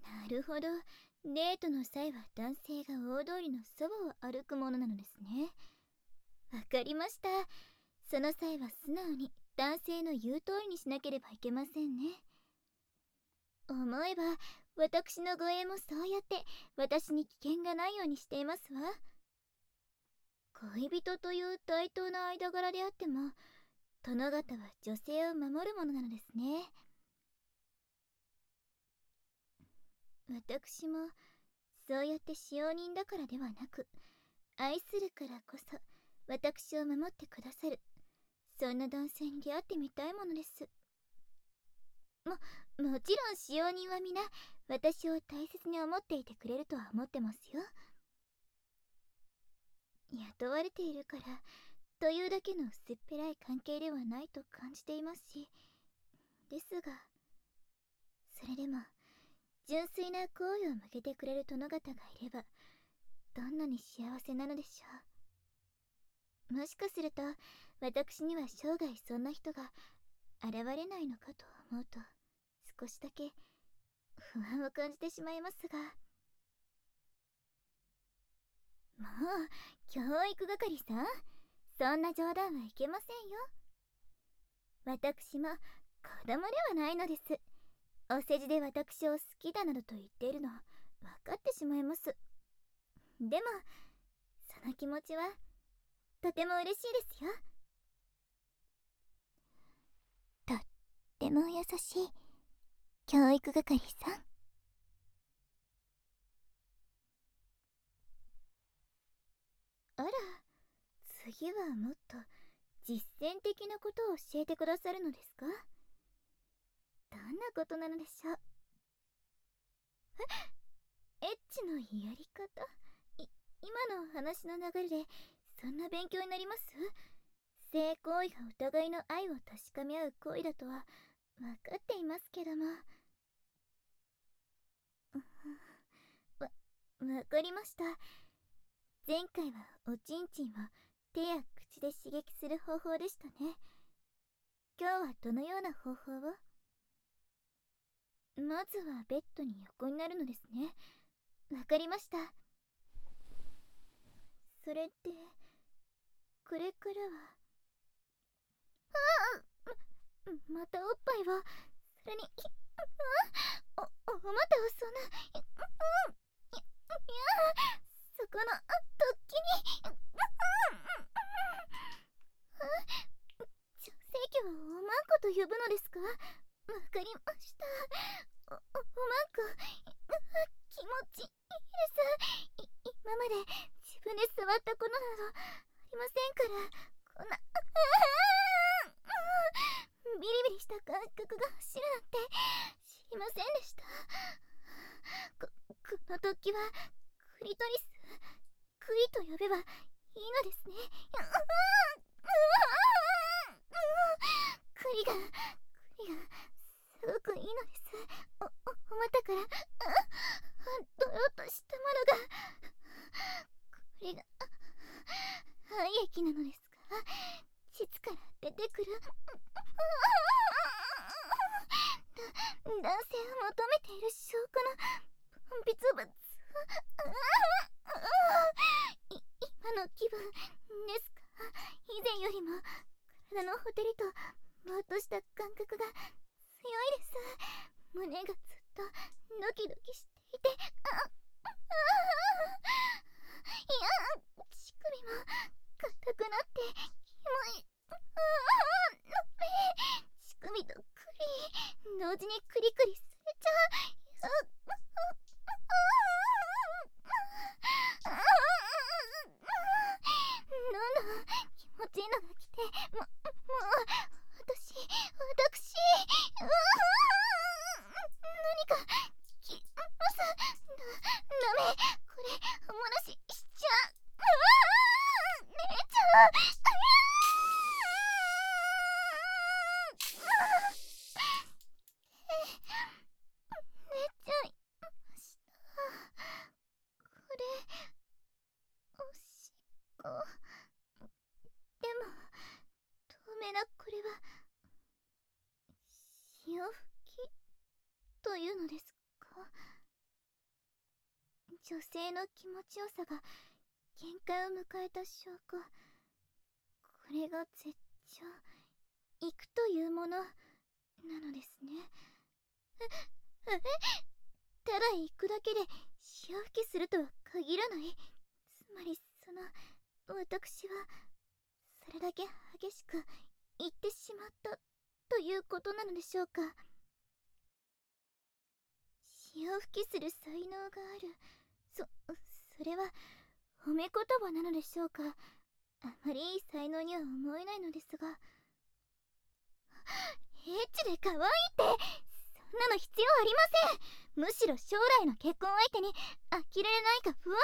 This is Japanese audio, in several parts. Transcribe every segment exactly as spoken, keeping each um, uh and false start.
なるほど。デートの際は男性が大通りのそばを歩くものなのですね。わかりました。その際は素直に男性の言う通りにしなければいけませんね。思えば、私の護衛もそうやって私に危険がないようにしていますわ。恋人という対等な間柄であっても、殿方は女性を守るものなのですね。私もそうやって使用人だからではなく、愛するからこそ私を守ってくださる、そんな男性に出会ってみたいものです。ももちろん使用人は皆私を大切に思っていてくれるとは思ってますよ。雇われているからというだけの薄っぺらい関係ではないと感じていますし、ですが、それでも純粋な好意を向けてくれる殿方がいれば、どんなに幸せなのでしょう。もしかすると私には生涯そんな人が現れないのかと思うと、少しだけ不安を感じてしまいますが。もう教育係さん、そんな冗談はいけませんよ。私も子供ではないのです。お世辞で私を好きだなどと言っているの分かってしまいます。でもその気持ちはとても嬉しいですよ。とっても優しい教育係さん。あら、次はもっと実践的なことを教えてくださるのですか？どんなことなのでしょう。え、エッチのやり方、い今の話の流れでそんな勉強になります？性行為がお互いの愛を確かめ合う行為だとは分かっていますけども。わ、わかりました。前回はおちんちんを手や口で刺激する方法でしたね。今日はどのような方法を？まずはベッドに横になるのですね。わかりました。それで、これからは。ああ、ま、またおっぱいを。それに、あ、お、お股をそんな、い、い、いや、そこの突起に、女性器はおまんこと呼ぶのですか？わかりました。お、お、おまんこ、気持ちいいです。い、今まで自分で触ったことなどありませんから、こんな、ビリビリした感覚が走るなんて知りませんでした。こ、この突起はクリトリス、クリと呼べばいいのですね。クリが、クリがすごくいいのです。お、お、お股からドロッとしたものが。これが愛液なのですか？膣から出てくる男性を求めている証拠の分泌物。い、今の気分ですか？以前よりも体のほてりとぼーっとした感覚が強いです。胸がずっとドキドキしていて、あ、あ、いや、乳首も硬くなってキモい。ああ、乳首とクリ同時にクリクリされちゃう。あ、あ、あ、あ、どんどん気持ちいいのが来て、も、もう私、私、うわ、何かきます。だ、ダメ、これおもらししちゃう。うわ、姉ちゃん、寝ちゃいました。これおしっこでも透明なこれは潮吹きというのですか？ 女性の気持ちよさが限界を迎えた証拠。これが絶頂、行くというものなのですね。え、え、ただ行くだけで潮吹きするとは限らない。つまりその、私はそれだけ激しく言ってしまったということなのでしょうか。潮吹きする才能がある、そ、それは褒め言葉なのでしょうか。あまりいい才能には思えないのですが。エッチで可愛いって、そんなの必要ありません。むしろ将来の結婚相手に呆れれないか不安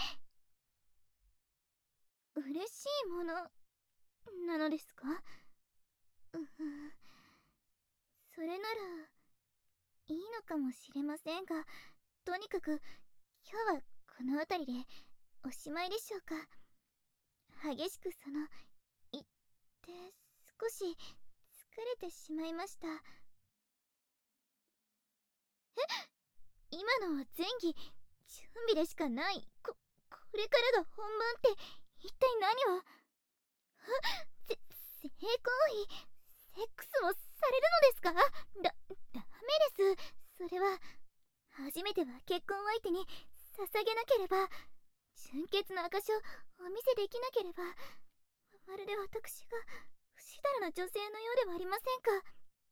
で。嬉しいものなのですか？ううそれならいいのかもしれませんが、とにかく今日はこの辺りでおしまいでしょうか。激しくその言って少し疲れてしまいました。え、今のは前儀、準備でしかない。ここれからが本番って一体何を？せ性行為、セックスをされるのですか？だダメです。それは初めては結婚相手に捧げなければ、純潔の証をお見せできなければ、まるで私が不死だらな女性のようではありませんか。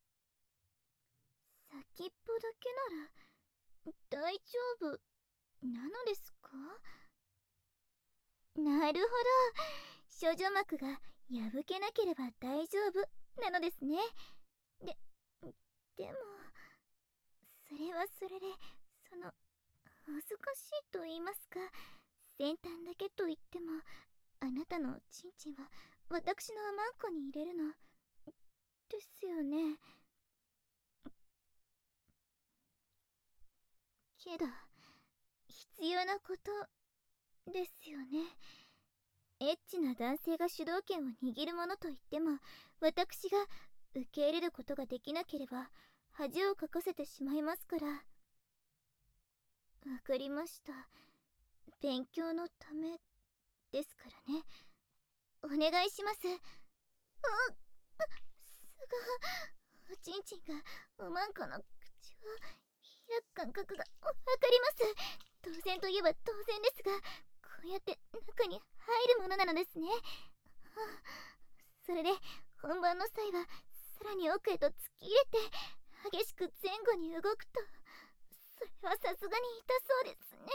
先っぽだけなら大丈夫なのですか？なるほど、処女膜が破けなければ大丈夫なのですね。で、でもそれはそれで、その恥ずかしいと言いますか、先端だけと言っても、あなたのチンチンは私のマンコに入れるのですよね。けど必要なことですよね。エッチな男性が主導権を握るものといっても、私が受け入れることができなければ恥をかかせてしまいますから。わかりました。勉強のためですからね。お願いします。うっ、すごい、おちんちんがおまんこの口を開く感覚がわかります。当然といえば当然ですが、こうやって中に入るものなのですね。それで本番の際はさらに奥へと突き入れて激しく前後に動くと、それはさすがに痛そうですね。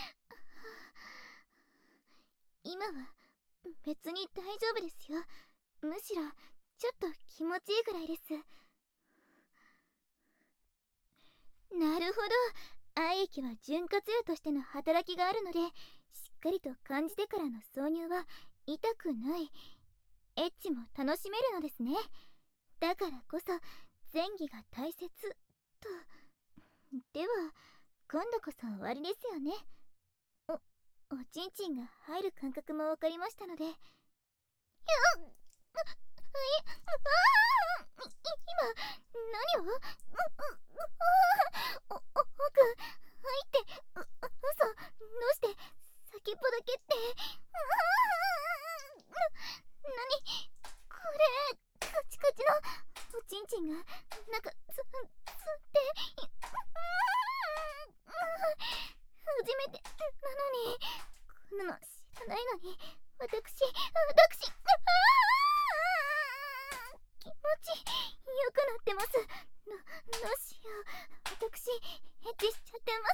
今は別に大丈夫ですよ。むしろちょっと気持ちいいぐらいです。なるほど、愛液は潤滑油としての働きがあるので、しっかりと感じてからの挿入は痛くない。エッチも楽しめるのですね。だからこそ前儀が大切と。では今度こそ終わりですよね。お、おちんちんが入る感覚もわかりましたので。いや、今何を？お、お、奥入って、う、嘘、どうして先っぽだけって。な、何これ、カチカチのおちんちんがなんかつ、つって、初めてなのに、こんなの知らないのに、私、私、気持ち良くなってます。ど、どうしよう。私、エッチしちゃってます。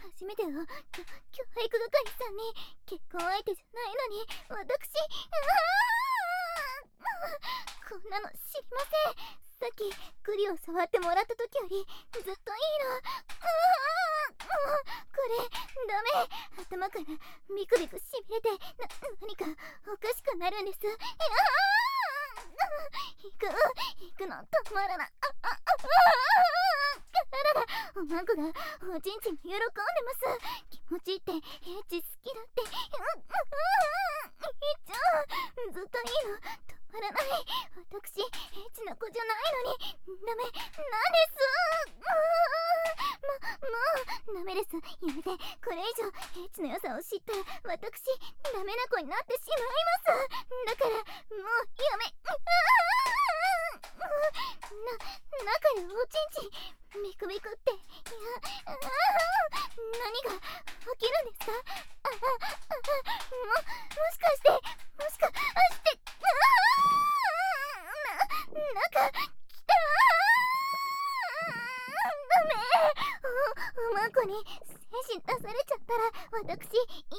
初めての教教育係さんに結婚相手じゃないのに、私、こんなの知りません。さっきグリを触ってもらった時よりずっといいの。これダメ。頭からビクビクしびれて、な、何かおかしくなるんです。いや行く行くの止まらない。ああああらら、おまんこがおちんちん喜んでます。気持ちいいってエッチ好きだって。いっちゃんずっといいの止まらない。私エッチな子じゃないのにダメなんです。ま、 うダメです。やめて。これ以上エッチの良さを知ったら私ダメな子になってしまいます。だからもうやめ。な中でおちんちんビクビクって、いや、何が起きるんですか？ああももしかしてもしかしてな中きた。ダメ。おおまこに精子出されちゃったら私い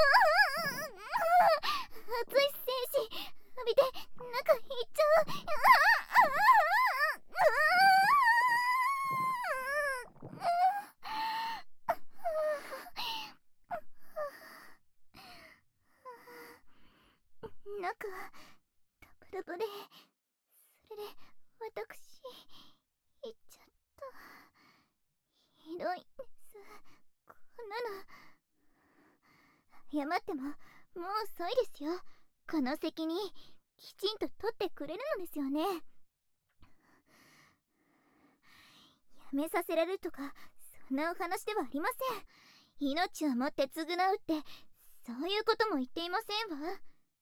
熱い精子浴びて中行っちゃう。中ダブダブで、それで私行っちゃった。ひどいです、こんなの。謝ってももう遅いですよ。この責任きちんと取ってくれるのですよね。やめさせられるとかそんなお話ではありません。命をもって償うってそういうことも言っていませんわ。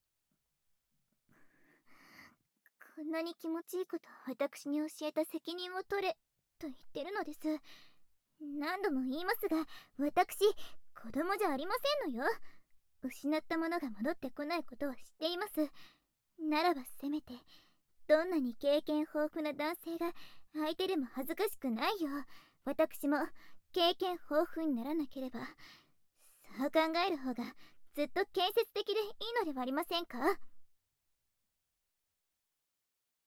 こんなに気持ちいいことを私に教えた責任を取れと言ってるのです。何度も言いますが、私子供じゃありませんのよ。失ったものが戻ってこないことは知っています。ならばせめてどんなに経験豊富な男性が相手でも恥ずかしくないよう、私も経験豊富にならなければ。そう考える方がずっと建設的でいいのではありませんか？